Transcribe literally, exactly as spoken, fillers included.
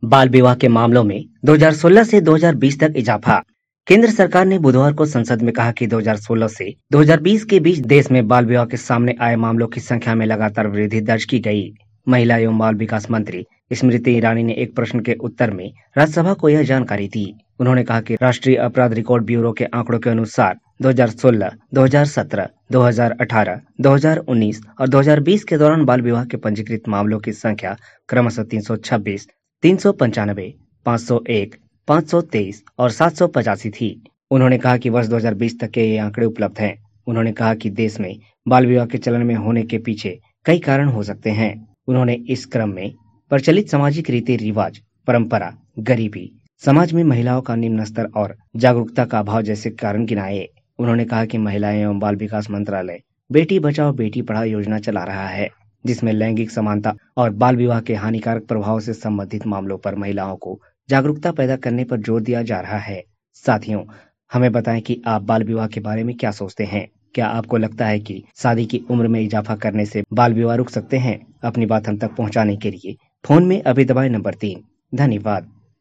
बाल विवाह के मामलों में दो हज़ार सोलह से दो हज़ार बीस तक इजाफा। केंद्र सरकार ने बुधवार को संसद में कहा कि दो हज़ार सोलह से दो हज़ार बीस के बीच देश में बाल विवाह के सामने आए मामलों की संख्या में लगातार वृद्धि दर्ज की गई। महिला एवं बाल विकास मंत्री स्मृति ईरानी ने एक प्रश्न के उत्तर में राज्यसभा को यह जानकारी दी। उन्होंने कहा कि राष्ट्रीय अपराध रिकॉर्ड ब्यूरो के आंकड़ों के अनुसार दो हज़ार सोलह, दो हज़ार सत्रह, दो हज़ार अठारह, दो हज़ार उन्नीस और दो हज़ार बीस के दौरान बाल विवाह के पंजीकृत मामलों की संख्या क्रमशः तीन सौ छब्बीस, तीन सौ पंचानवे, पाँच सौ एक, पाँच सौ तेईस और सात सौ पचासी थी। उन्होंने कहा कि वर्ष दो हज़ार बीस तक के ये आंकड़े उपलब्ध हैं। उन्होंने कहा कि देश में बाल विवाह के चलन में होने के पीछे कई कारण हो सकते हैं। उन्होंने इस क्रम में प्रचलित सामाजिक रीति रिवाज, परंपरा, गरीबी, समाज में महिलाओं का निम्न स्तर और जागरूकता का अभाव जैसे कारण गिनाए। उन्होंने कहा कि महिला एवं बाल विकास मंत्रालय बेटी बचाओ बेटी पढ़ाओ योजना चला रहा है, जिसमें लैंगिक समानता और बाल विवाह के हानिकारक प्रभाव से संबंधित मामलों पर महिलाओं को जागरूकता पैदा करने पर जोर दिया जा रहा है। साथियों, हमें बताएं कि आप बाल विवाह के बारे में क्या सोचते हैं। क्या आपको लगता है कि शादी की उम्र में इजाफा करने से बाल विवाह रुक सकते हैं? अपनी बात हम तक पहुंचाने के लिए फोन में अभी दबाएं नंबर तीन। धन्यवाद।